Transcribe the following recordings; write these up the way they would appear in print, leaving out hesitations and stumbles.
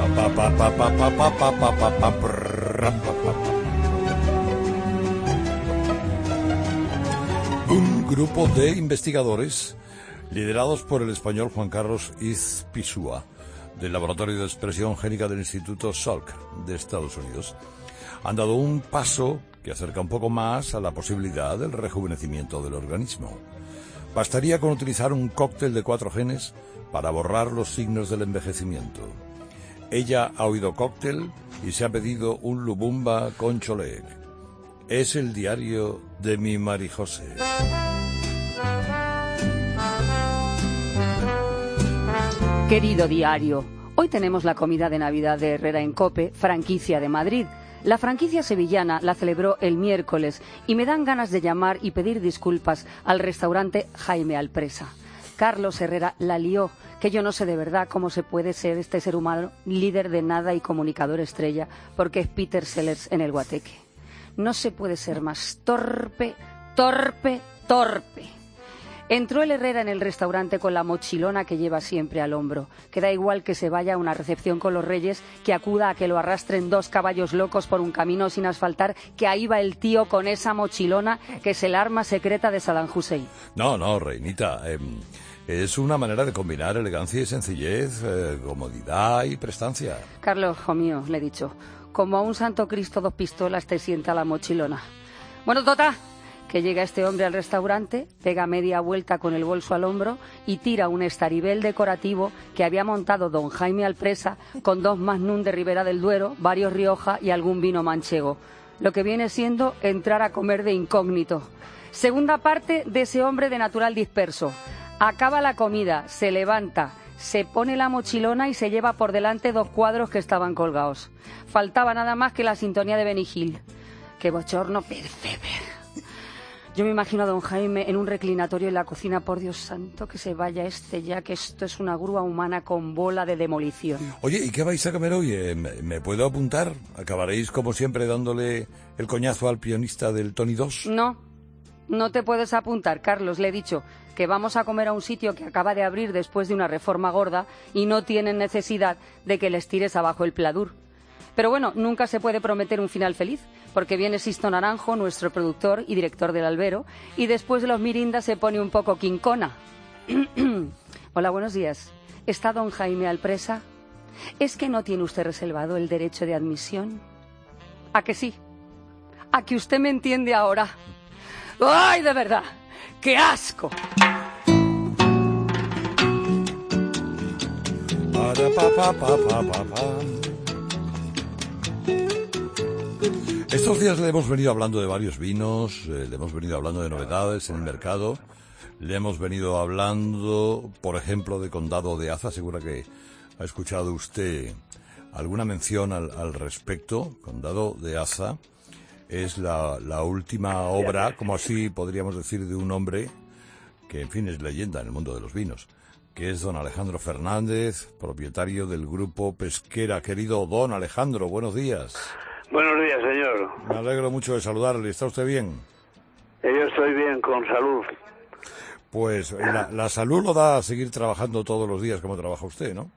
Un grupo de investigadores liderados por el español Juan Carlos Izpisua, del Laboratorio de Expresión Génica del Instituto Salk de Estados Unidos, han dado un paso que acerca un poco más a la posibilidad del rejuvenecimiento del organismo. Bastaría con utilizar un cóctel de 4 genes para borrar los signos del envejecimiento. Ella ha oído cóctel y se ha pedido un Lubumba con Choleg. Es el diario de mi Marijose. Querido diario, hoy tenemos la comida de Navidad de Herrera en Cope, franquicia de Madrid. La franquicia sevillana la celebró el miércoles y me dan ganas de llamar y pedir disculpas al restaurante Jaime Alpresa. Carlos Herrera la lió, que yo no sé de verdad cómo se puede ser este ser humano líder de nada y comunicador estrella, porque es Peter Sellers en el Guateque. No se puede ser más torpe. Entró el Herrera en el restaurante con la mochilona que lleva siempre al hombro, que da igual que se vaya a una recepción con los Reyes, que acuda a que lo arrastren 2 caballos locos por un camino sin asfaltar, que ahí va el tío con esa mochilona que es el arma secreta de Saddam Hussein. No, reinita, es una manera de combinar elegancia y sencillez, comodidad y prestancia. Carlos, hijo mío, le he dicho, como a un santo Cristo 2 pistolas te sienta la mochilona. Bueno, Tota, que llega este hombre al restaurante, pega media vuelta con el bolso al hombro y tira un estaribel decorativo que había montado don Jaime Alpresa con 2 Magnum de Ribera del Duero, varios Rioja y algún vino manchego. Lo que viene siendo entrar a comer de incógnito. Segunda parte de ese hombre de natural disperso. Acaba la comida, se levanta, se pone la mochilona y se lleva por delante 2 cuadros que estaban colgados. Faltaba nada más que la sintonía de Benny Hill. ¡Qué bochorno perceber! Yo me imagino a don Jaime en un reclinatorio en la cocina. Por Dios santo, que se vaya ya, que esto es una grúa humana con bola de demolición. Oye, ¿y qué vais a comer hoy? ¿Me puedo apuntar? ¿Acabaréis, como siempre, dándole el coñazo al pianista del Tony 2? No te puedes apuntar, Carlos. Le he dicho que vamos a comer a un sitio que acaba de abrir después de una reforma gorda y no tienen necesidad de que les tires abajo el pladur. Pero bueno, nunca se puede prometer un final feliz, porque viene Sisto Naranjo, nuestro productor y director del albero, y después de los mirindas se pone un poco quincona. Hola, buenos días. ¿Está don Jaime Alpresa? ¿Es que no tiene usted reservado el derecho de admisión? ¿A que sí? ¿A que usted me entiende ahora? ¡Ay, de verdad! ¡Qué asco! Estos días le hemos venido hablando de varios vinos, le hemos venido hablando de novedades en el mercado, le hemos venido hablando, por ejemplo, de Condado de Aza. Seguro que ha escuchado usted alguna mención al respecto. Condado de Aza es la última obra, como así podríamos decir, de un hombre que, en fin, es leyenda en el mundo de los vinos, que es don Alejandro Fernández, propietario del grupo Pesquera. Querido don Alejandro, buenos días. Buenos días, señor. Me alegro mucho de saludarle. ¿Está usted bien? Yo estoy bien, con salud. Pues la salud lo da a seguir trabajando todos los días como trabaja usted, ¿no?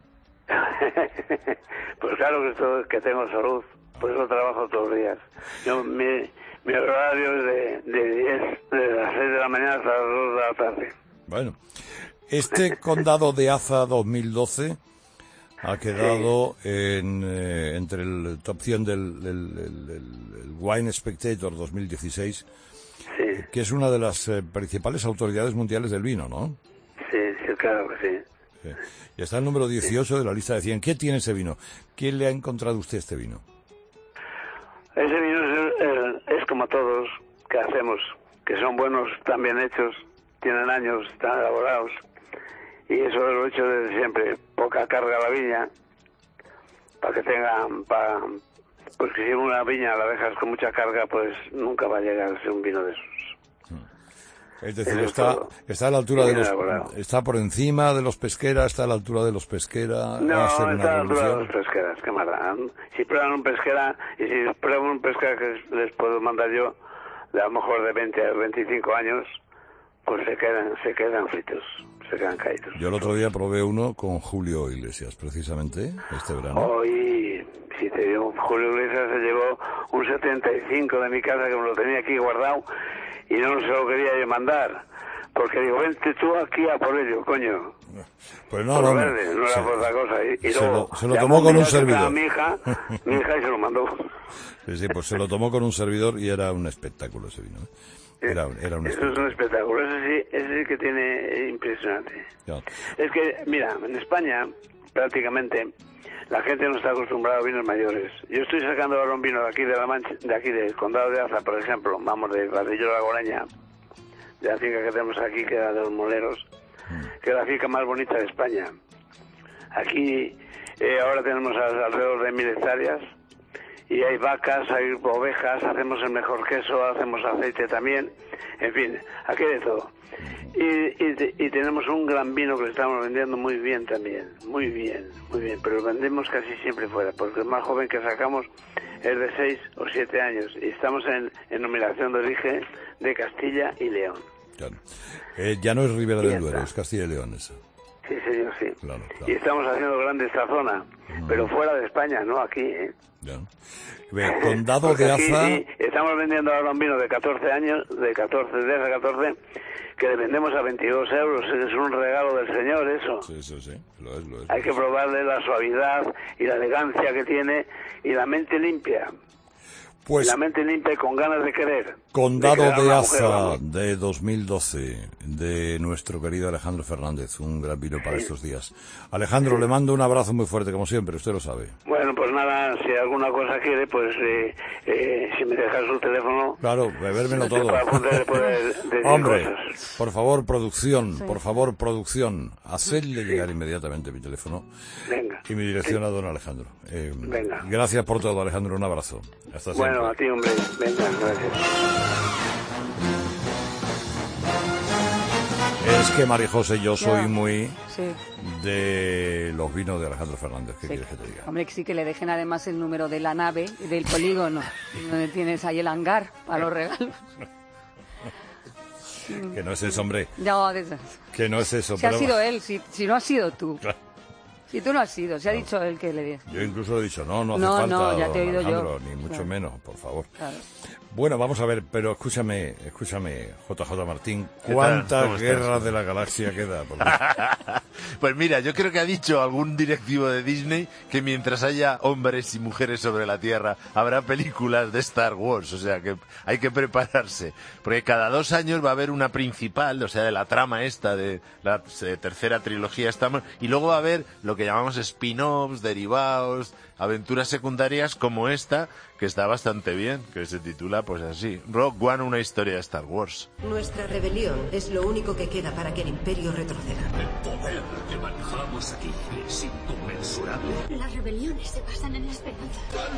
Pues claro que tengo salud, por eso trabajo todos los días. Mi horario es de las 6 de la mañana hasta las 2 de la tarde. Bueno, este Condado de Aza 2012... ha quedado entre el top 100 del Wine Spectator 2016, sí, que es una de las principales autoridades mundiales del vino, ¿no? Sí, claro que sí. Sí. Y está el número 18 de la lista de 100. ¿Qué tiene ese vino? ¿Quién le ha encontrado usted este vino? Ese vino es como todos que hacemos, que son buenos, están bien hechos, tienen años, están elaborados. Y eso lo he hecho desde siempre. Poca carga a la viña, para que pues que si una viña la dejas con mucha carga, pues nunca va a llegar a ser un vino de esos. Es decir, está a la altura de los... Está por encima de los Pesquera, está a la altura de los Pesquera. No, está a la altura de los Pesqueras, qué mala. Si prueban un Pesquera, y si prueban un Pesquera que les puedo mandar yo, de a lo mejor de 20 a 25 años, pues se quedan fritos. se quedan caídos. Yo el otro día probé uno con Julio Iglesias, precisamente, este verano. Hoy, si te digo, Julio Iglesias se llevó un 75 de mi casa que me lo tenía aquí guardado y no se lo quería yo mandar. Porque digo, vente tú aquí a por ello, coño. Pues no, por no, verde, no era por otra cosa. Y luego se lo tomó con un a servidor. mi hija y se lo mandó. Sí, pues se lo tomó con un servidor y era un espectáculo ese vino. Era un Eso espectáculo. es un espectáculo, ese sí que tiene impresionante. Ya. Es que, mira, en España prácticamente la gente no está acostumbrada a vinos mayores. Yo estoy sacando ahora un vino de aquí de La Mancha, de aquí del Condado de Aza, por ejemplo, vamos, de Barrillo de la Goreña, de la finca que tenemos aquí, que era de los Moleros, que es la finca más bonita de España. Aquí ahora tenemos alrededor de 1000 hectáreas y hay vacas, hay ovejas, hacemos el mejor queso, hacemos aceite también, en fin, aquí hay de todo. Y tenemos un gran vino que le estamos vendiendo muy bien también, muy bien, pero lo vendemos casi siempre fuera, porque el más joven que sacamos es de 6 o 7 años y estamos en nominación de origen de Castilla y León. Claro. Ya no es Ribera del Ya Duero, está. es Castilla y León esa. Sí, señor, sí. Claro. Y estamos haciendo grande esta zona, pero fuera de España, no aquí, ¿eh? Ya. Condado Porque de aquí, Aza. sí, estamos vendiendo ahora un vino de 14 años, de 14, que le vendemos a 22 euros. Es un regalo del Señor, eso. Sí, lo es. Hay que probarle la suavidad y la elegancia que tiene y la mente limpia. Pues La mente limpia y con ganas de querer. Condado querer a de una Aza mujer, vamos. de 2012, de nuestro querido Alejandro Fernández, un gran vino para estos días. Alejandro, le mando un abrazo muy fuerte, como siempre, usted lo sabe. Bueno, pues nada, si alguna cosa quiere, pues si me dejas su teléfono... Claro, bebérmelo todo. Para poder decir Hombre, cosas. por favor, producción, hacedle llegar inmediatamente mi teléfono Venga. y mi dirección a don Alejandro. Venga. Gracias por todo, Alejandro, un abrazo. Hasta siempre. Bueno, a ti, hombre. Venga, gracias. Es que María José, yo soy muy Sí. de los vinos de Alejandro Fernández. ¿Qué Sí. quieres que te diga? Hombre, que sí que le dejen además el número de la nave, del polígono, donde tienes ahí el hangar para los regalos. Que no es eso, hombre. No, de esas. Que no es eso. Si ha pero- sido él, si no has sido tú. Claro. Si tú no has sido, si ha dicho él que le dé. Yo incluso he dicho, no hace No, falta, no, ya te he don oído yo. Alejandro, ni mucho Claro. menos, por favor. Claro. Bueno, vamos a ver, pero escúchame, JJ Martín, ¿Qué tal? ¿cuántas ¿Cómo estás? guerras de la galaxia queda? Porque Pues mira, yo creo que ha dicho algún directivo de Disney que mientras haya hombres y mujeres sobre la Tierra habrá películas de Star Wars, o sea que hay que prepararse, porque cada 2 años va a haber una principal, o sea, de la trama esta de la tercera trilogía Star Wars, y luego va a haber lo que llamamos spin-offs, derivados, aventuras secundarias como esta, que está bastante bien, que se titula pues así, Rogue One, una historia de Star Wars. Nuestra rebelión es lo único que queda para que el Imperio retroceda. El poder que manejamos aquí es inconmensurable. Las rebeliones se basan en la esperanza.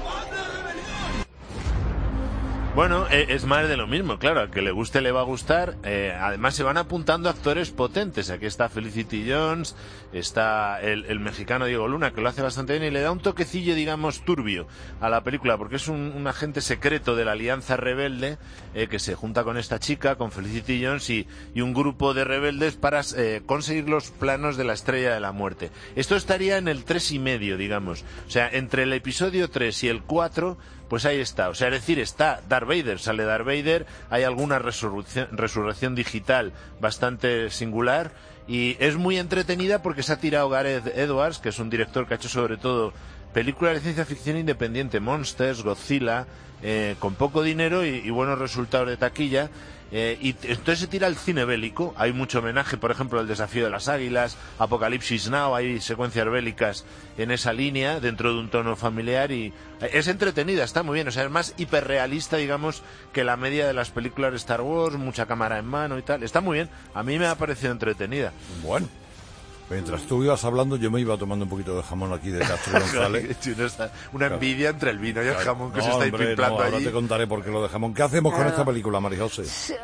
Bueno, es más de lo mismo, claro, al que le guste le va a gustar. Además se van apuntando actores potentes. Aquí está Felicity Jones, está el mexicano Diego Luna, que lo hace bastante bien y le da un toquecillo, digamos, turbio a la película, porque es un agente secreto de la Alianza Rebelde que se junta con esta chica, con Felicity Jones y un grupo de rebeldes para conseguir los planos de la Estrella de la Muerte. Esto estaría en el 3,5, digamos. O sea, entre el episodio 3 y el 4... pues ahí está, o sea, es decir, está Darth Vader, sale Darth Vader, hay alguna resurrección digital bastante singular y es muy entretenida porque se ha tirado Gareth Edwards, que es un director que ha hecho sobre todo películas de ciencia ficción independiente, Monsters, Godzilla, con poco dinero y buenos resultados de taquilla. Y entonces se tira al cine bélico. Hay mucho homenaje, por ejemplo, al Desafío de las Águilas, Apocalipsis Now, hay secuencias bélicas en esa línea, dentro de un tono familiar y es entretenida, está muy bien, o sea, es más hiperrealista, digamos, que la media de las películas de Star Wars, mucha cámara en mano y tal, está muy bien, a mí me ha parecido entretenida. bueno, mientras tú ibas hablando, yo me iba tomando un poquito de jamón aquí de Castro González. Una envidia entre el vino y el jamón que No, se está hombre, pimplando no, ahora allí. te contaré por qué lo de jamón. ¿Qué hacemos con esta película, María José?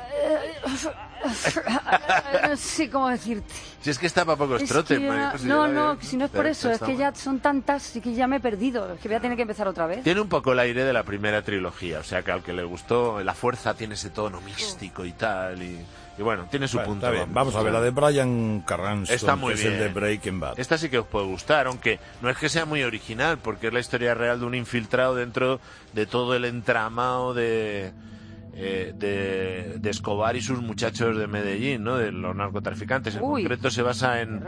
Sí, ¿cómo decirte? Si es que está para pocos Es trotes, que María ya- José, no, ya no, ves, si no es por eso, es que ya son tantas y que ya me he perdido. Es que voy a tener que empezar otra vez. Tiene un poco el aire de la primera trilogía, o sea que al que le gustó La Fuerza tiene ese tono místico y tal, y Y bueno, tiene su punto. Está bien. Vamos a ver, la de Bryan Cranston, está muy que bien. es el de Breaking Bad. Esta sí que os puede gustar, aunque no es que sea muy original, porque es la historia real de un infiltrado dentro de todo el entramado de Escobar y sus muchachos de Medellín, ¿no? De los narcotraficantes. En concreto se basa en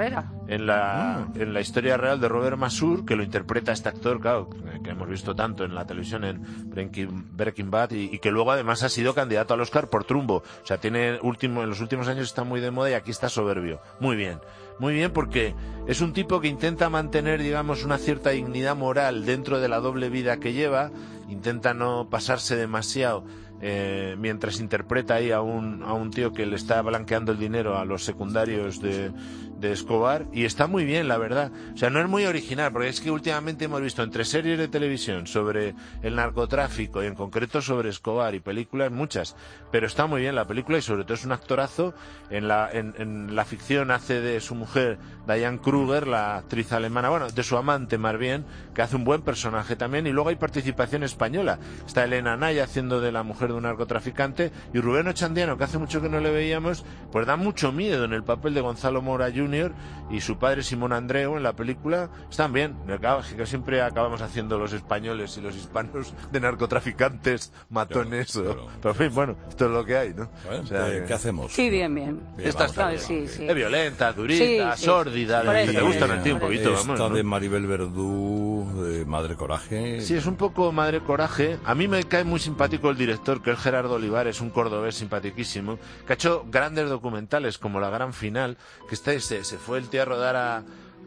la historia real de Robert Masur, que lo interpreta este actor, claro, que hemos visto tanto en la televisión en Breaking Bad y que luego además ha sido candidato al Oscar por Trumbo. O sea, en los últimos años está muy de moda y aquí está soberbio. Muy bien, porque es un tipo que intenta mantener, digamos, una cierta dignidad moral dentro de la doble vida que lleva, intenta no pasarse demasiado mientras interpreta ahí a un tío que le está blanqueando el dinero a los secundarios de Escobar, y está muy bien, la verdad. O sea, no es muy original, porque es que últimamente hemos visto entre series de televisión sobre el narcotráfico y en concreto sobre Escobar y películas muchas, pero está muy bien la película y sobre todo es un actorazo. En la ficción hace de su mujer Diane Kruger, la actriz alemana, bueno, de su amante más bien, que hace un buen personaje también, y luego hay participación española. Está Elena Naya haciendo de la mujer de un narcotraficante y Rubén Ochandiano, que hace mucho que no le veíamos, pues da mucho miedo en el papel de Gonzalo Mora Jr. y su padre Simón Andreu en la película. Están bien, que siempre acabamos haciendo los españoles y los hispanos de narcotraficantes, matones, claro. Pero en fin, bueno, esto es lo que hay, ¿no? Bueno, o sea, ¿qué hacemos? Sí, bien. Esta está bien. Sí. Es violenta, durita, sórdida, te gustan a ti un poquito, Esta vamos, ¿no? de Maribel Verdú, de Madre Coraje. Sí, es un poco Madre Coraje. A mí me cae muy simpático el director, que es Gerardo Olivares, un cordobés simpaticísimo, que ha hecho grandes documentales como La Gran Final, que se fue el tío a rodar a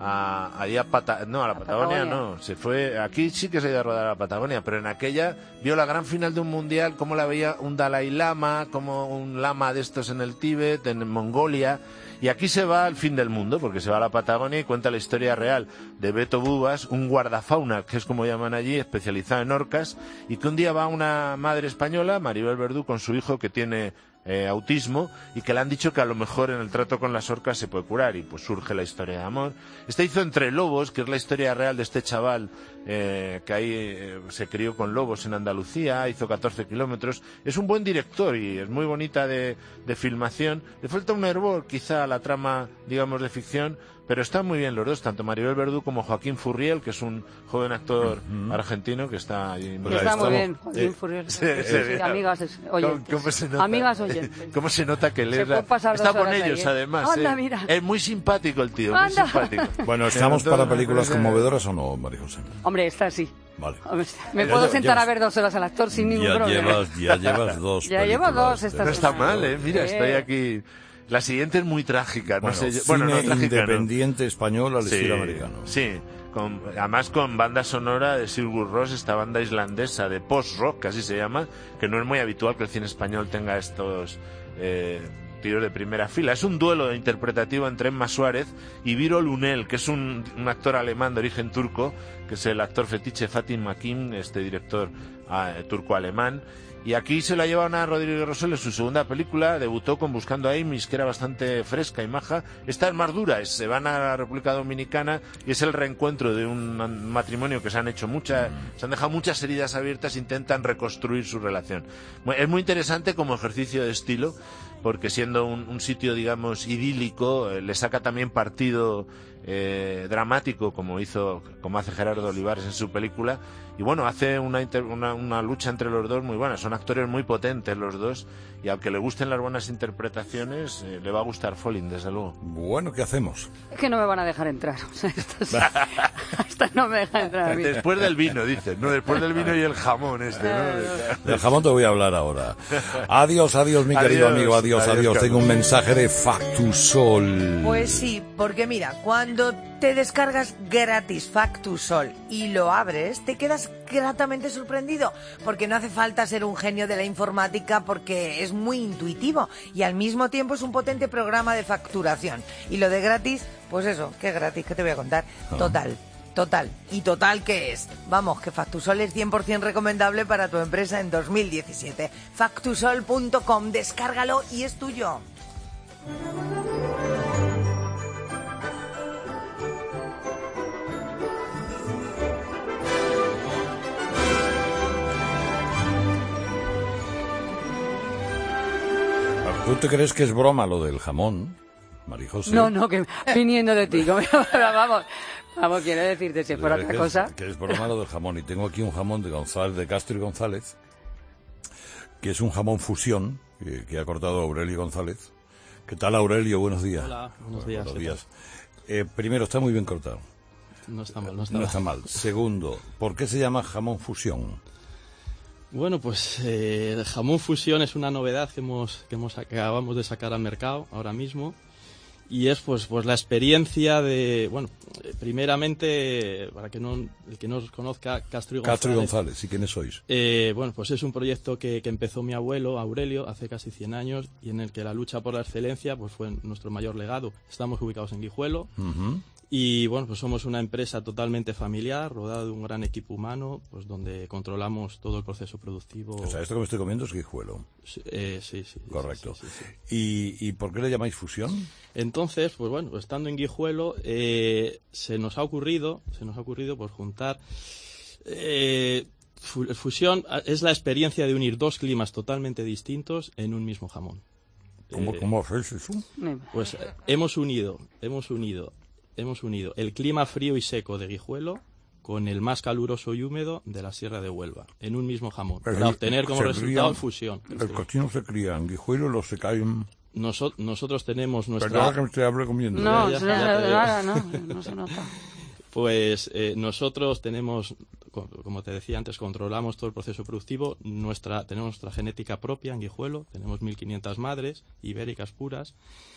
la Patagonia no, se fue, aquí sí que se ha ido a rodar a la Patagonia, pero en aquella vio la gran final de un mundial, como la veía un Dalai Lama, como un lama de estos en el Tíbet, en Mongolia, y aquí se va al fin del mundo, porque se va a la Patagonia y cuenta la historia real de Beto Bubas, un guardafauna, que es como llaman allí, especializado en orcas, y que un día va una madre española, Maribel Verdú, con su hijo que tiene autismo, y que le han dicho que a lo mejor en el trato con las orcas se puede curar, y pues surge la historia de amor. Hizo Entre Lobos, que es la historia real de este chaval que ahí se crió con lobos en Andalucía, hizo 14 kilómetros. Es un buen director y es muy bonita de filmación. Le falta un hervor quizá a la trama, digamos, de ficción, pero están muy bien los dos, tanto Maribel Verdú como Joaquín Furriel, que es un joven actor argentino que está allí. Pues está muy bien, Joaquín Furriel. Sí, amigas oyentes. ¿Cómo se nota? Amigas oyentes. ¿Cómo se nota que él está con ellos, además? Anda, mira. Es muy simpático el tío, muy simpático. Bueno, ¿estamos para películas conmovedoras o no, María José? Hombre, esta sí. Vale. Me puedo sentar a ver 2 horas al actor sin ningún problema. Ya llevas 2 Ya llevo 2 esta No está mal, mira, estoy aquí. La siguiente es muy trágica, no sé. No, trágica, independiente español al estilo americano. Sí, además con banda sonora de Sigur Rós, esta banda islandesa de post-rock, que así se llama, que no es muy habitual que el cine español tenga estos tíos de primera fila. Es un duelo interpretativo entre Emma Suárez y Viro Lunel, que es un actor alemán de origen turco, que es el actor fetiche Fatih Akin, este director turco-alemán. Y aquí se la lleva Ana Rodríguez Rosell en su segunda película, debutó con Buscando a Amy, que era bastante fresca y maja. Esta es más dura, se van a la República Dominicana y es el reencuentro de un matrimonio que se han dejado muchas heridas abiertas, intentan reconstruir su relación. Es muy interesante como ejercicio de estilo, porque siendo un sitio, digamos, idílico, le saca también partido dramático, como hace Gerardo Olivares en su película, y bueno, hace una lucha entre los dos muy buena. Son actores muy potentes los dos, y al que le gusten las buenas interpretaciones le va a gustar Falling, desde luego. Bueno, ¿qué hacemos? Es que no me van a dejar entrar, o sea, hasta no me dejan entrar a mí. Después del vino, dices, ¿no? Después del vino y el jamón ¿no? Del jamón te voy a hablar ahora. Adiós, mi querido amigo, adiós. Tengo un mensaje de Factusol. Pues sí, porque mira, cuando te descargas gratis Factusol y lo abres, te quedas gratamente sorprendido, porque no hace falta ser un genio de la informática, porque es muy intuitivo y al mismo tiempo es un potente programa de facturación. Y lo de gratis, pues eso, ¿qué gratis? ¿Qué te voy a contar? Total. ¿Y total qué es? Vamos, que Factusol es 100% recomendable para tu empresa en 2017. Factusol.com, descárgalo y es tuyo. ¿Tú te crees que es broma lo del jamón, María José? No, que viniendo de ti. Vamos, quiero decirte, si fuera otra cosa. Que es broma lo del jamón. Y tengo aquí un jamón de González, de Castro y González, que es un jamón fusión, que ha cortado Aurelio González. ¿Qué tal, Aurelio? Buenos días. Hola, buenos días. Buenos días. Primero, está muy bien cortado. No está mal, No está mal. Segundo, ¿por qué se llama jamón fusión? Bueno, pues el jamón fusión es una novedad que acabamos de sacar al mercado ahora mismo. Y es pues la experiencia de, bueno, primeramente, para que el que no os conozca, Castro y González. Castro y González, ¿y quiénes sois? Bueno, pues es un proyecto que empezó mi abuelo, Aurelio, hace casi 100 años, y en el que la lucha por la excelencia pues fue nuestro mayor legado. Estamos ubicados en Guijuelo. Uh-huh. Y bueno, pues somos una empresa totalmente familiar, rodeada de un gran equipo humano, pues donde controlamos todo el proceso productivo. O sea, esto que me estoy comiendo es Guijuelo. Sí. Correcto. Sí. ¿Y por qué le llamáis fusión? Entonces, pues bueno, estando en Guijuelo, se nos ha ocurrido pues juntar... fusión es la experiencia de unir dos climas totalmente distintos en un mismo jamón. ¿Cómo hacéis eso? Pues hemos unido el clima frío y seco de Guijuelo con el más caluroso y húmedo de la Sierra de Huelva, en un mismo jamón, para obtener como resultado fusión. El cochino se cría en Guijuelo, los se caen... Nosotros tenemos nuestra... Perdona que me estoy hablando comiendo. No se nota. Pues nosotros tenemos, como te decía antes, controlamos todo el proceso productivo. Tenemos nuestra genética propia en Guijuelo, tenemos 1.500 madres ibéricas puras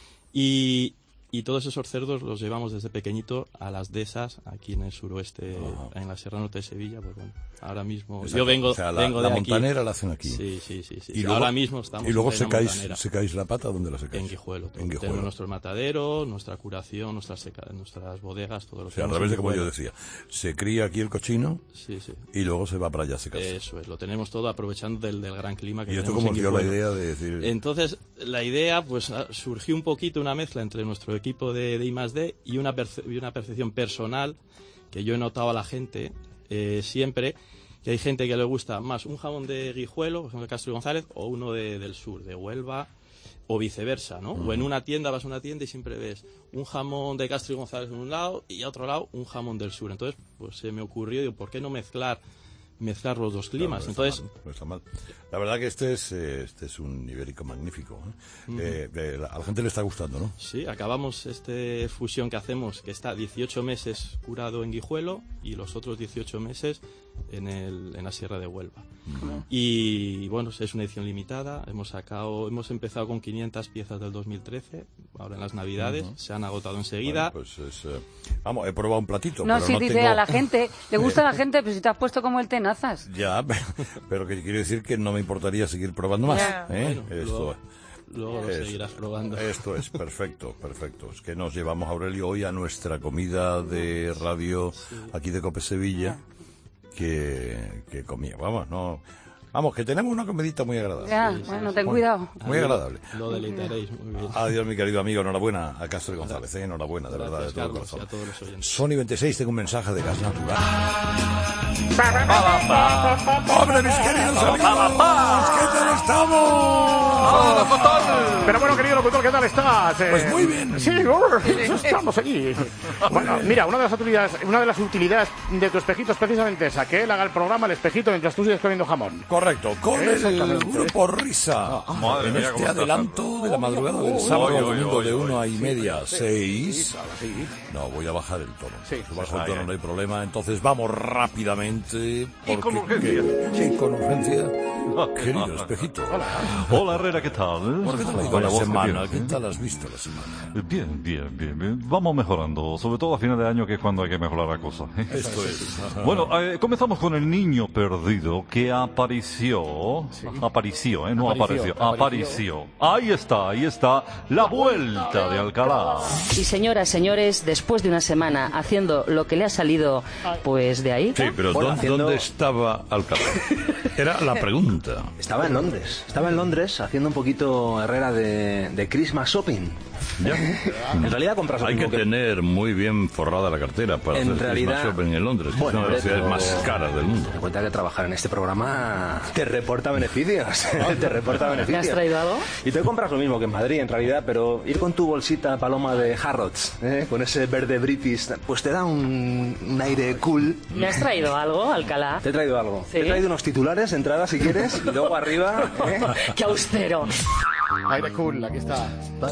y todos esos cerdos los llevamos desde pequeñito a las dehesas aquí en el suroeste, en la Sierra Norte de Sevilla. Pues bueno, ahora mismo exacto. Yo vengo, o sea, vengo de la aquí. montanera la hacen aquí. Sí. Y luego, ahora mismo estamos y luego en montanera. secáis la pata, ¿dónde la secáis? En Guijuelo. En Guijuelo. Tenemos nuestro matadero, nuestra curación, nuestras bodegas, todo lo que O sea, al revés de como yo decía. Se cría aquí el cochino y luego se va para allá a secarse. Eso es, lo tenemos todo aprovechando del gran clima que tenemos. ¿Y esto cómo cómo os dio la idea de decir...? Entonces, la idea pues surgió un poquito una mezcla entre nuestro equipo de I+D y una percepción personal que yo he notado a la gente siempre, que hay gente que le gusta más un jamón de Guijuelo, por ejemplo, de Castro y González, o uno del sur, de Huelva, o viceversa, ¿no? O en una tienda, vas a una tienda y siempre ves un jamón de Castro y González en un lado y a otro lado un jamón del sur. Entonces, pues se me ocurrió, digo, ¿por qué no mezclar los dos climas? No está mal. La verdad que este es un ibérico magnífico. A la gente le está gustando, ¿no? Sí, acabamos fusión que hacemos, que está 18 meses curado en Guijuelo y los otros 18 meses en la Sierra de Huelva. Y bueno, es una edición limitada. Hemos empezado con 500 piezas del 2013, ahora en las Navidades, se han agotado enseguida. Bueno, pues vamos, he probado un platito. No, pero si no dice tengo... a la gente, le gusta a la gente, pero si te has puesto como el tenazas. Ya, pero que quiero decir que no me importaría seguir probando más. Bueno, Esto luego lo seguirás probando. Esto es perfecto. Es que nos llevamos, Aurelio, hoy a nuestra comida de radio aquí de Cope Sevilla, que comía. Vamos, que tenemos una comidita muy agradable. Ya, bueno, ten cuidado. Muy agradable. Lo deleitaréis muy bien. Adiós, mi querido amigo. Enhorabuena a Castro y González. Enhorabuena, de verdad, de todo el corazón. Sony 26, tengo un mensaje de Gas Natural. ¡Hombre, mis queridos amigos! ¿Qué tal estamos? Pero bueno, querido locutor, ¿qué tal estás? Pues muy bien. Sí, estamos allí. Bueno, mira, una de las utilidades de tu espejito es precisamente esa, que él haga el programa, el espejito, mientras tú sigues comiendo jamón. Correcto, con el grupo Risa. En este adelanto de la madrugada del sábado al domingo de 1:30 a 6. No, voy a bajar el tono. Sí. Si bajo el tono no hay problema. Entonces vamos rápidamente. Y con urgencia. Sí, con urgencia. Querido espejito. Hola, Herrera, ¿qué tal? ¿Por qué te ha ido la semana? ¿Qué tal has visto la semana? Bien. Vamos mejorando, sobre todo a final de año, que es cuando hay que mejorar la cosa. Esto es. Bueno, comenzamos con el niño perdido que apareció. Apareció. Ahí está, la vuelta de Alcalá. Y señoras, señores, después de una semana haciendo lo que le ha salido, pues de ahí. Sí, pero ¿dónde estaba Alcalá? Era la pregunta. Estaba en Londres haciendo un poquito Herrera de Christmas shopping. Ya. En realidad compras Hay que tener muy bien forrada la cartera para hacer Christmas shopping en Londres, que es una de las ciudades más caras del mundo. Te cuenta que trabajar en este programa te reporta beneficios. Te reporta beneficios. ¿Me has traído algo? Y te compras lo mismo que en Madrid, en realidad, pero ir con tu bolsita paloma de Harrods, con ese verde british, pues te da un aire cool. ¿Me has traído algo, Alcalá? Te he traído algo. ¿Sí? Te he traído unos titulares, entrada si quieres, y luego arriba... ¡Qué austero! Aire cool, aquí está.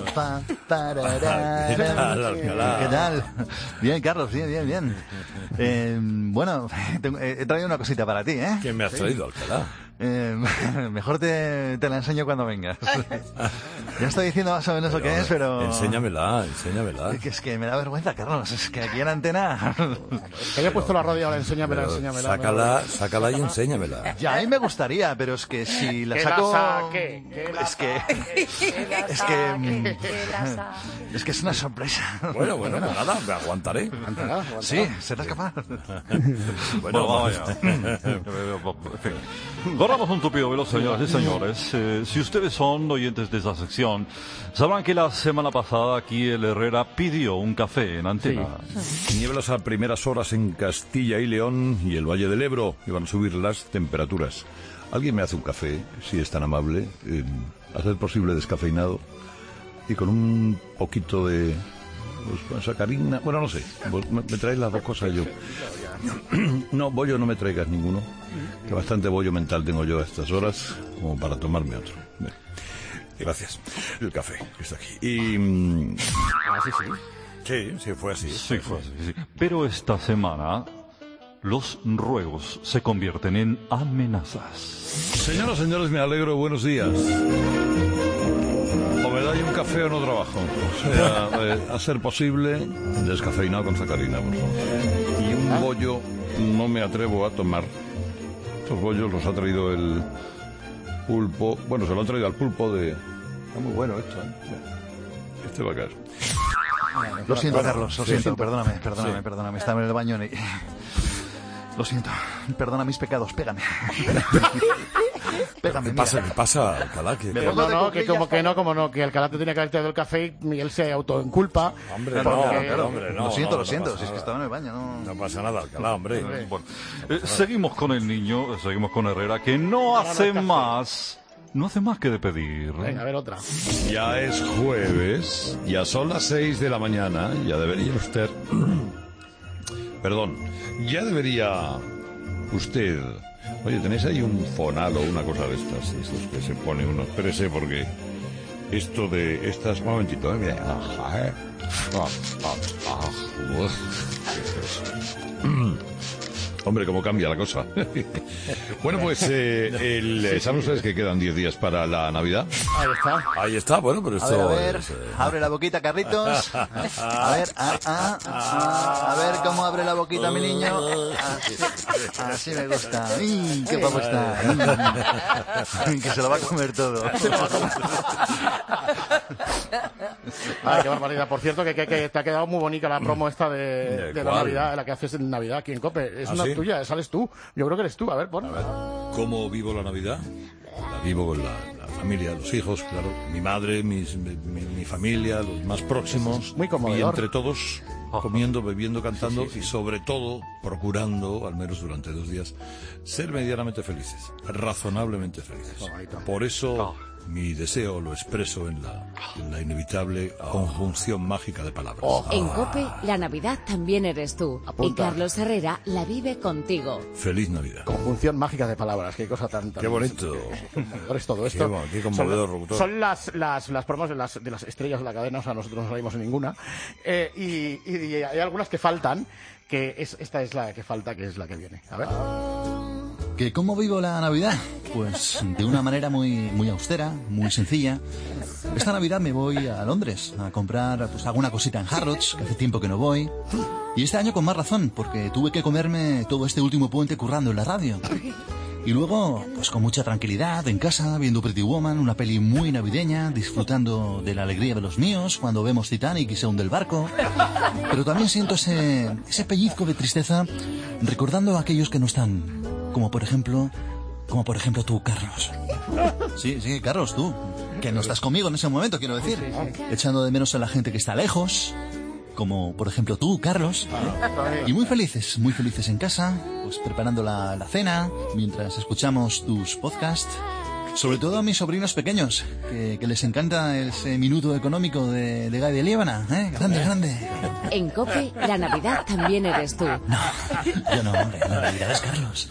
¿Qué tal? Bien, Carlos, bien. Bueno, he traído una cosita para ti, ¿eh? ¿Quién me has traído, Alcalá? Mejor te la enseño cuando vengas. Ya estoy diciendo más o menos lo que es, pero... Enséñamela. Es que me da vergüenza, Carlos. Es que aquí en antena... Que haya puesto la radio ahora, enséñamela. Sácala y enséñamela. Ya, a mí me gustaría, pero es que si la saco... Es que es una sorpresa. Bueno, nada, me aguantaré. Sí, serás capaz. Bueno, vamos allá. Corramos un tupido velo, señoras y señores. Si ustedes son oyentes de esa sección, sabrán que la semana pasada aquí el Herrera pidió un café en antena. Nieblas a primeras horas en Castilla y León y el Valle del Ebro. Y van a subir las temperaturas. ¿Alguien me hace un café, si es tan amable? A ser posible descafeinado. Y con un poquito de... Pues, sacarina... Bueno, no sé. Me traéis las dos cosas yo. No, bollo no me traigas ninguno. Que bastante bollo mental tengo yo a estas horas como para tomarme otro. Bien. Gracias. El café que está aquí. Y... Sí, fue así. Sí. Pero esta semana los ruegos se convierten en amenazas. Señoras, señores, me alegro. Buenos días. O me dais un café o no trabajo. O sea, a ser posible, descafeinado con sacarina, por favor. Y un bollo no me atrevo a tomar. Estos bollos los ha traído el pulpo. Bueno, se lo han traído al pulpo de... Está muy bueno esto, ¿eh? Este va a caer. Lo siento, Carlos, lo siento. Perdóname. Estaba en el baño y... Lo siento. Perdona mis pecados, pégame. ¿Qué pasa, Alcalá? Que Alcalá te tiene que haber traído el café y él se autoinculpa. Hombre, no. Lo siento. Si es que estaba en el baño, no pasa nada, Alcalá, hombre. Bueno, seguimos con el niño, seguimos con Herrera, que no hace más que de pedir. Venga, a ver otra. Ya es jueves, ya son las 6 de la mañana, ya debería usted... Perdón, ya debería usted... Oye, ¿tenéis ahí un fonal o una cosa de estas? Estos que se pone uno... Espérese, porque esto de estas... Un momentito, mira. Hombre, cómo cambia la cosa. Bueno, pues ¿saben ustedes que quedan 10 días para la Navidad? Ahí está, bueno, pero esto... A ver, abre la boquita, Carlitos. A ver cómo abre la boquita mi niño. Así me gusta. ¡Qué guapo está! Que se lo va a comer todo. Ay, qué barbaridad. Por cierto, que te ha quedado muy bonita la promo esta de la Navidad, la que haces en Navidad aquí en COPE. Es una tuya, sales tú. Yo creo que eres tú. A ver, pon. A ver. ¿Cómo vivo la Navidad? La vivo con la familia, los hijos, claro, mi madre, mi familia, los más próximos. Muy conmovedor. Y entre todos, comiendo, bebiendo, cantando y sobre todo procurando, al menos durante 2 días, ser medianamente felices, razonablemente felices. Por eso... Mi deseo lo expreso en la inevitable conjunción mágica de palabras. En COPE, la Navidad también eres tú. Apunta. Y Carlos Herrera la vive contigo. Feliz Navidad. Conjunción mágica de palabras, qué cosa tan... Qué bonito. Es todo esto. Qué conmovedor. Son las promos de las estrellas de la cadena, o sea, nosotros no salimos en ninguna. Y hay algunas que faltan, esta es la que falta, que es la que viene. A ver... ¿Que cómo vivo la Navidad? Pues de una manera muy austera, muy sencilla. Esta Navidad me voy a Londres a comprar alguna cosita en Harrods, que hace tiempo que no voy. Y este año con más razón, porque tuve que comerme todo este último puente currando en la radio. Y luego, pues con mucha tranquilidad, en casa, viendo Pretty Woman, una peli muy navideña, disfrutando de la alegría de los míos cuando vemos Titanic y se hunde el barco. Pero también siento ese pellizco de tristeza recordando a aquellos que no están... Como por ejemplo tú, Carlos. Sí, Carlos, tú. Que no estás conmigo en ese momento, quiero decir. Echando de menos a la gente que está lejos. como por ejemplo tú, Carlos, y muy felices en casa, pues preparando la cena, mientras escuchamos tus podcasts. Sobre todo a mis sobrinos pequeños, que les encanta ese minuto económico de Guy de Liébana, ¿eh? Grande. En COPE, la Navidad también eres tú. No, yo no, hombre, la Navidad es Carlos.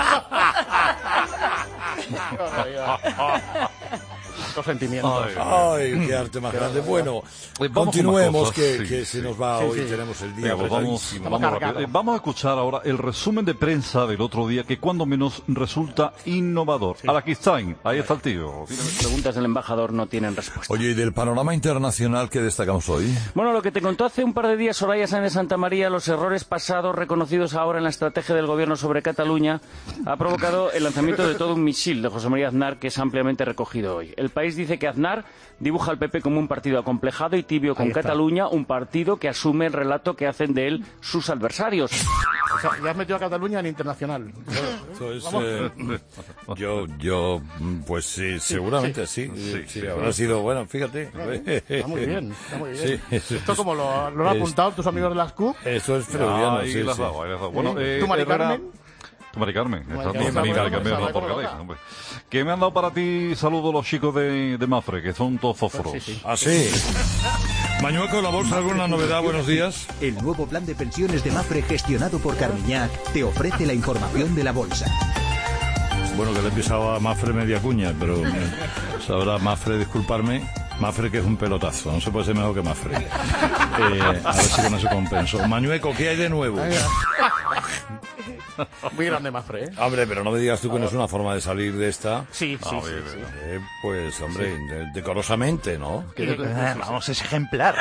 Sentimientos. Ay, qué arte más grande. Bueno, continuemos, que se nos va hoy, tenemos el día. Vamos a escuchar ahora el resumen de prensa del otro día, que cuando menos resulta innovador. Araquistain, ahí está el tío. Preguntas del embajador no tienen respuesta. Oye, ¿y del panorama internacional qué destacamos hoy? Bueno, lo que te contó hace un par de días Soraya Sáenz de Santa María, los errores pasados reconocidos ahora en la estrategia del gobierno sobre Cataluña, ha provocado el lanzamiento de todo un misil de José María Aznar, que es ampliamente recogido hoy. El País dice que Aznar dibuja al PP como un partido acomplejado y tibio con Cataluña, un partido que asume el relato que hacen de él sus adversarios. O sea, ya has metido a Cataluña en internacional. Pues sí, seguramente sí, habrá sido, bueno, fíjate. Está muy bien. Sí. Esto como lo han apuntado tus amigos de las CUP. Eso es freudiano, sí. Bueno, ¿Tú, Mari Carmen? Mari Carmen, que me han dado para ti saludos los chicos de Mafre, que son todos fósforos. Ah, sí. Mañueco, la bolsa, ¿alguna novedad? Buenos días. El nuevo plan de pensiones de Mafre, gestionado por Carmiñac, te ofrece la información de la bolsa. Bueno, que le he pisado a Mafre media cuña, pero sabrá Mafre, disculparme. Mafre, que es un pelotazo, no se puede ser mejor que Mafre. A ver si con eso compenso. Mañueco, ¿qué hay de nuevo? Muy grande Mafre, ¿eh? Hombre, pero no me digas tú que no es una forma de salir de esta. Sí. Pues, hombre, decorosamente, ¿no? Vamos, es ejemplar.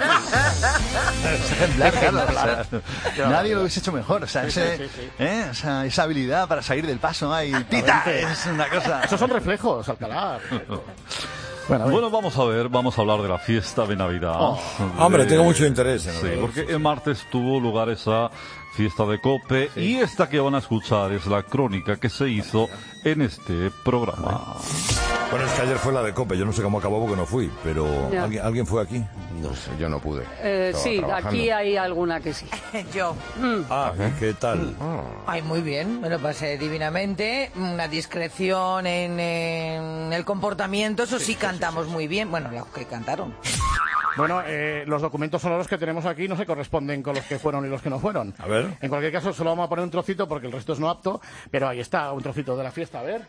Es ejemplar, Carlos. Nadie lo hubiese hecho mejor. O sea, esa habilidad para salir del paso ahí. ¡Tita! Es una cosa. Esos son reflejos, Alcalá. Bueno, vamos a hablar de la fiesta de Navidad. Hombre, tengo mucho interés en Sí, porque el martes tuvo lugar esa fiesta de COPE y esta que van a escuchar es la crónica que se hizo en este programa. Bueno, es que ayer fue la de COPE, yo no sé cómo acabó porque no fui, pero ¿alguien fue aquí? No sé, yo no pude. Sí, aquí hay alguna que sí. Yo. ¿Qué tal? Ay, muy bien, me lo pasé divinamente. Una discreción en el comportamiento, eso sí cantamos muy bien. Bueno, los que cantaron. Bueno, los documentos sonoros que tenemos aquí no se corresponden con los que fueron y los que no fueron. A ver. En cualquier caso, solo vamos a poner un trocito porque el resto es no apto, pero ahí está, un trocito de la fiesta, a ver.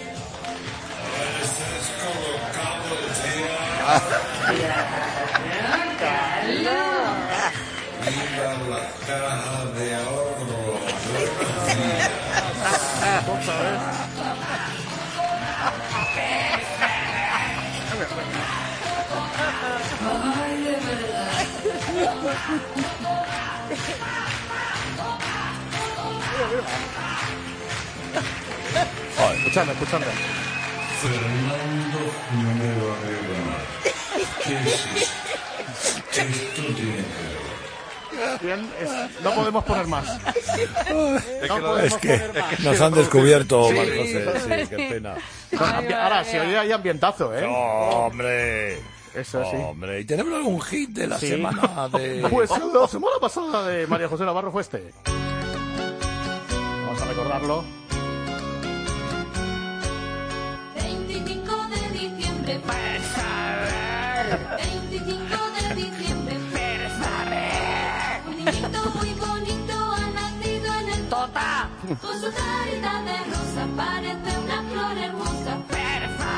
La caja de ahorro. Escuchando. Fernando Número Arriba. ¿Qué es esto? Esto tiene que ver. Bien, no podemos poner más. Es que nos han descubierto, Marcos. Sí, qué pena. Ahora, si hoy hay ambientazo, ¿eh? No, hombre. Eso sí. Hombre, ¿y tenemos algún hit de la semana de...? Pues la semana pasada de María José Navarro fue este. Vamos a recordarlo. 25 de diciembre, per 25 de diciembre, per un niñito muy bonito ha nacido en el Tota. Con su carita de rosa parece una flor hermosa, per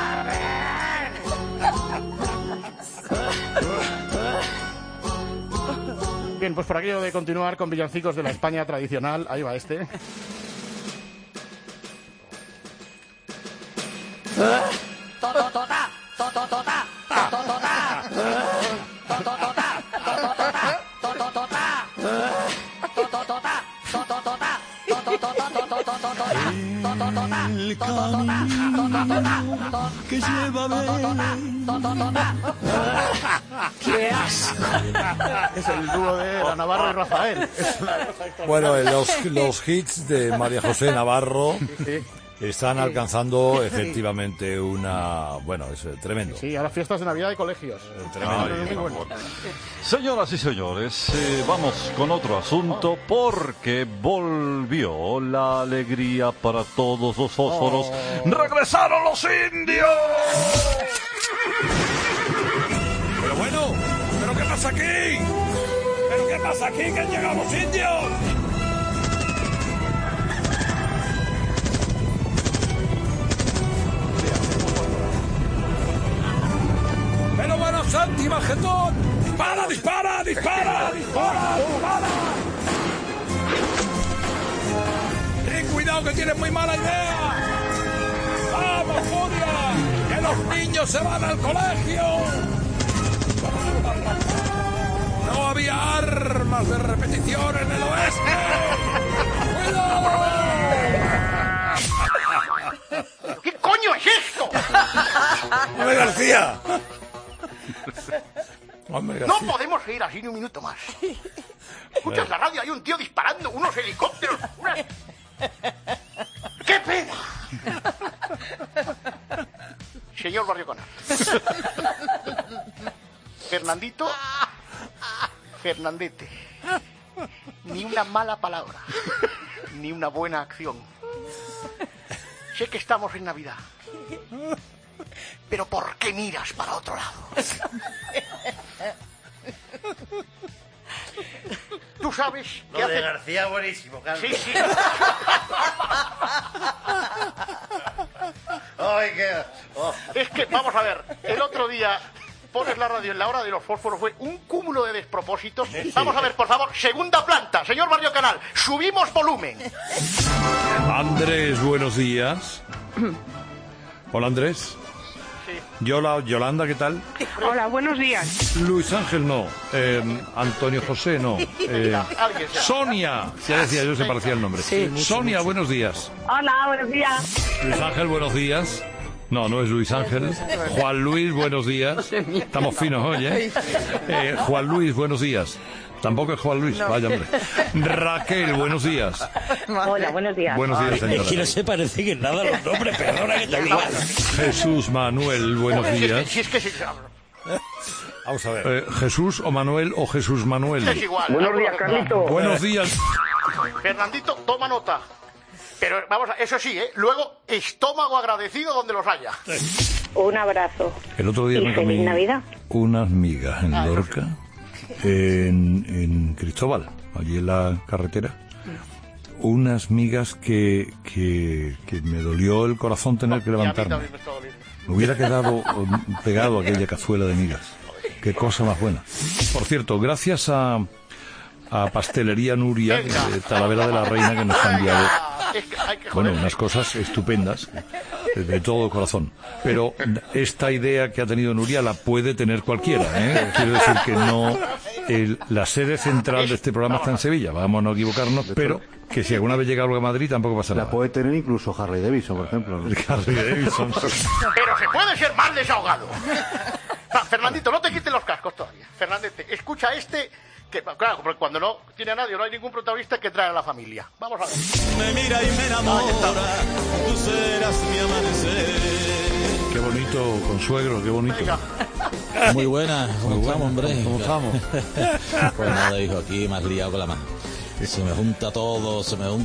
Bien, pues por aquello de continuar con villancicos de la España tradicional, ahí va este. El camino que lleva ¡Qué asco! Es el dúo de la Navarro y Rafael. Bueno, los hits de María José Navarro. están alcanzando efectivamente bueno, es tremendo. Sí, a las fiestas de Navidad de colegios. Tremendo. Señoras y señores, vamos con otro asunto porque volvió la alegría para todos los fósforos. ¡Regresaron los indios! Pero bueno, ¿pero qué pasa aquí? ¿Pero qué pasa aquí? ¿Que han llegado los indios? Pero bueno, Santi Bajetón, dispara, dispara, dispara, dispara, dispara. Ten cuidado que tienes muy mala idea. Vamos, Furia, que los niños se van al colegio. No había armas de repetición en el oeste. ¡Cuidado! ¿Qué coño es esto? ¡Hombre García! Hombre, no podemos seguir así ni un minuto más. Escuchas la radio, hay un tío disparando unos helicópteros. ¡Qué pena! Señor Barrio Canal. Fernandete. Ni una mala palabra, ni una buena acción. Sé que estamos en Navidad, pero ¿por qué miras para otro lado? Tú sabes que lo de García buenísimo, Carlos. Sí. Ay, Es que, vamos a ver, el otro día pones la radio en la hora de los fósforos, fue un cúmulo de despropósitos. Vamos a ver, por favor, segunda planta, señor Barrio Canal, subimos volumen. Andrés, buenos días. Hola, Andrés. Yolanda, ¿qué tal? Hola, buenos días. Luis Ángel no, Antonio José no, Sonia, ya decía yo, se parecía el nombre. Sí. Sonia, buenos días. Hola, buenos días. Luis Ángel, buenos días. No es Luis Ángel. Juan Luis, buenos días. Estamos finos hoy, ¿eh? Juan Luis, buenos días. Tampoco es Juan Luis, vaya hombre. Raquel, buenos días. Hola, buenos días. Buenos días, señora. Es que no se parecen en nada los nombres, perdona que te diga. Jesús Manuel, buenos días. Vamos a ver. ¿Jesús o Manuel o Jesús Manuel? Es igual. Buenos días, Carlito. Buenos días. Fernandito, toma nota. Pero vamos a, eso sí, Luego, estómago agradecido donde los haya. Un abrazo. El otro día y me feliz comí Navidad. unas migas en Lorca, en Cristóbal, allí en la carretera. Unas migas que me dolió el corazón tener que levantarme. Me hubiera quedado pegado a aquella cazuela de migas. Qué cosa más buena. Por cierto, gracias a Pastelería Nuria de Talavera de la Reina, que nos ha enviado unas cosas estupendas de todo corazón. Pero esta idea que ha tenido Nuria la puede tener cualquiera, ¿eh? Quiero decir que no, la sede central de este programa está en Sevilla, vamos a no equivocarnos, pero que si alguna vez llega algo a Madrid tampoco pasa nada. La puede tener incluso Harley Davidson, por ejemplo, ¿no? Harley Davidson. Pero se puede ser más desahogado. Fernandito, no te quites los cascos todavía. Fernandete, escucha que claro, porque cuando no tiene a nadie, no hay ningún protagonista que trae a la familia. Vamos a ver. Me mira y me enamora, tú serás mi amanecer. Qué bonito, consuegro, qué bonito. Muy buena, ¿cómo estamos, hombre? ¿Cómo estamos? Pues nada, hijo, aquí me has liado con la mano. Se me junta todo.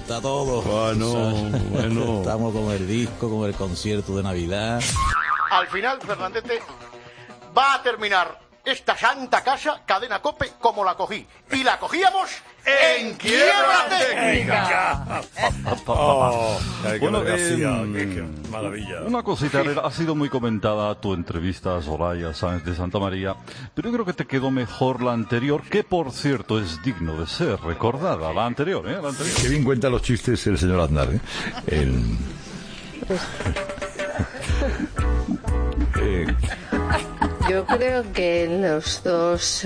Bueno. Estamos con el disco, con el concierto de Navidad. Al final, Fernandete va a terminar esta santa casa, Cadena COPE, como la cogí. Y la cogíamos en quiebra técnica. Bueno, qué maravilla. Una cosita, ha sido muy comentada tu entrevista a Soraya Sáenz de Santa María, pero yo creo que te quedó mejor la anterior, que por cierto es digno de ser recordada. La anterior. Qué bien cuenta los chistes el señor Aznar, Yo creo que en los dos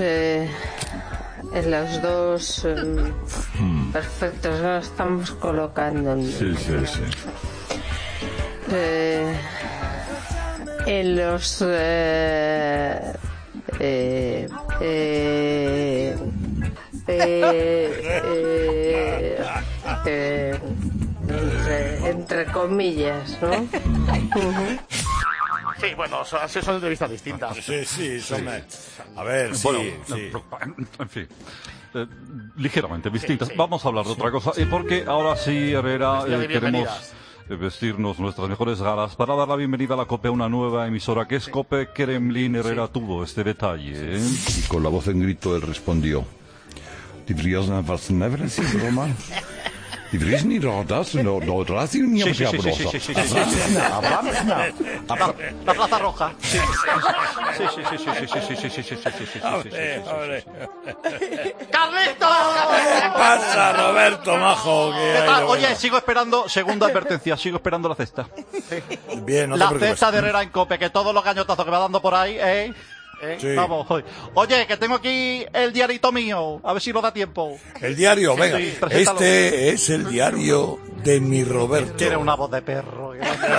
perfectos nos estamos colocando. Sí. En los entre entre comillas, ¿no? Sí, bueno, son entrevistas distintas. Sí, son... A ver, sí, Bueno, sí. En fin. Ligeramente distintas. Vamos a hablar de otra cosa. Porque ahora sí, Herrera, queremos vestirnos nuestras mejores galas para dar la bienvenida a la COPE, a una nueva emisora que es COPE Kremlin. Herrera tuvo este detalle. Y con la voz en grito él respondió: Die Vriesna was never seen, Roman. Die Vriesni rodas, no razi ni Sí. La Plaza Roja. Sí. ¡Carlitos! ¿Qué pasa, Roberto Majo? ¿Qué tal? Oye, sigo esperando, segunda advertencia, sigo esperando la cesta. Bien, no te La preocupes. cesta de Herrera en COPE, que todos los gañotazos que va dando por ahí, Sí. Vamos, oye, que tengo aquí el diarito mío, a ver si nos da tiempo. El diario, venga. Sí, preséntalo. Este es el diario de mi Roberto. Tiene una voz de perro.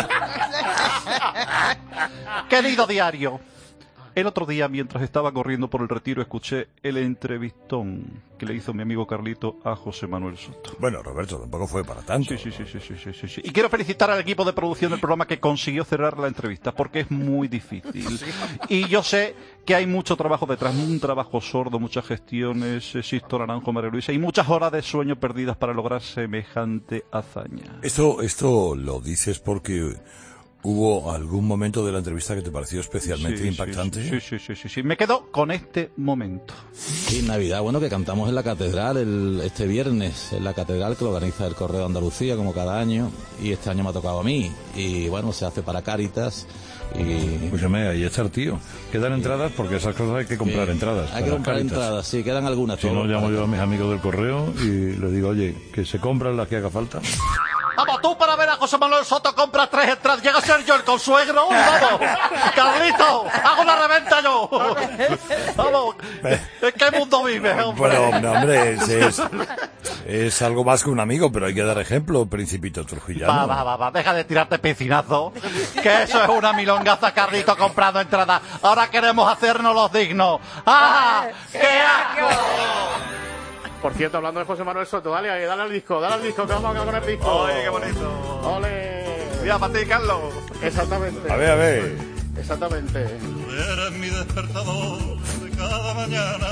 Querido diario, el otro día, mientras estaba corriendo por el Retiro, escuché el entrevistón que le hizo mi amigo Carlito a José Manuel Soto. Bueno, Roberto, tampoco fue para tanto. Sí. Y quiero felicitar al equipo de producción del programa que consiguió cerrar la entrevista, porque es muy difícil. Y yo sé que hay mucho trabajo detrás, un trabajo sordo, muchas gestiones, Sisto Naranjo, María Luisa, y muchas horas de sueño perdidas para lograr semejante hazaña. Esto lo dices porque ¿hubo algún momento de la entrevista que te pareció especialmente impactante? Sí. Me quedo con este momento. Sí, Navidad, bueno, que cantamos en la catedral este viernes, en la catedral que lo organiza el Correo de Andalucía, como cada año, y este año me ha tocado a mí. Y bueno, se hace para Cáritas. Y... Escúchame, ahí está el tío. Quedan entradas porque esas cosas hay que comprar entradas. Hay que para comprar Cáritas. entradas, sí, quedan algunas. Si no, llamo yo a mis amigos del correo y les digo, oye, que se compran las que haga falta. Vamos, tú para ver a José Manuel Soto compras 3 entradas. Llega a ser yo el consuegro. Vamos, Carlito, hago una reventa yo. Vamos, ¿en qué mundo vives, hombre? Bueno, hombre, es algo más que un amigo, pero hay que dar ejemplo, Principito Trujillano. Va, deja de tirarte piscinazo. Que eso es una milongaza, Carlito, comprando entradas. Ahora queremos hacernos los dignos. ¡Ah! ¡Qué asco! Por cierto, hablando de José Manuel Soto, dale al disco, que vamos a acabar con el disco. Oye, qué bonito. ¡Ole! Mira, para ti, Carlos. Exactamente. A ver. Exactamente. Eres mi despertador de cada mañana.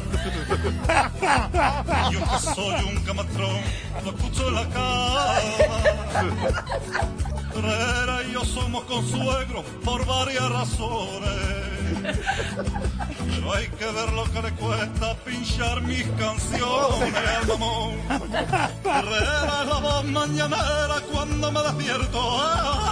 Yo que soy un camatrón, lo escucho en la cama. Herrera y yo somos consuegros por varias razones. Pero hay que ver lo que le cuesta pinchar mis canciones al mamón. Herrera es la voz mañanera cuando me despierto.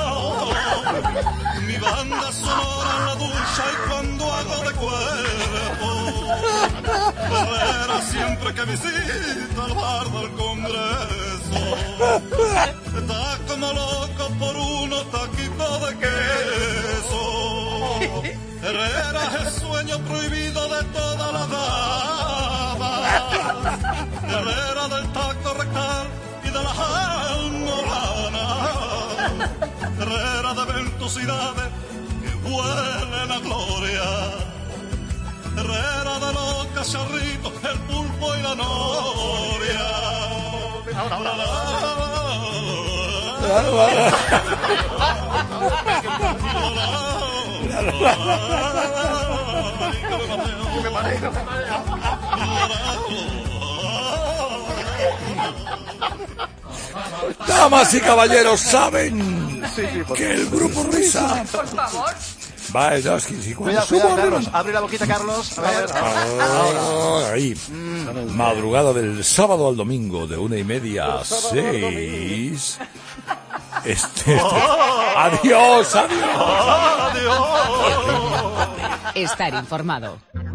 Mi banda sonora en la ducha y cuando hago de cuerpo. Herrera siempre que visita el bar del Congreso. Está como loco por unos taquitos de queso. Herrera es el sueño prohibido de todas las damas. Herrera del tacto rectal y de las almohadas. Herrera de ventosidades que huelen a gloria. Herrera de los cacharritos, el pulpo y la novia. Damas y caballeros, ¿saben que el grupo Risa... Por favor. Va, es que Cuidado, Carlos. Abre la boquita, Carlos. A ver. Ahí. Madrugada del sábado al domingo, de 1:30 a 6. Adiós. Estar informado.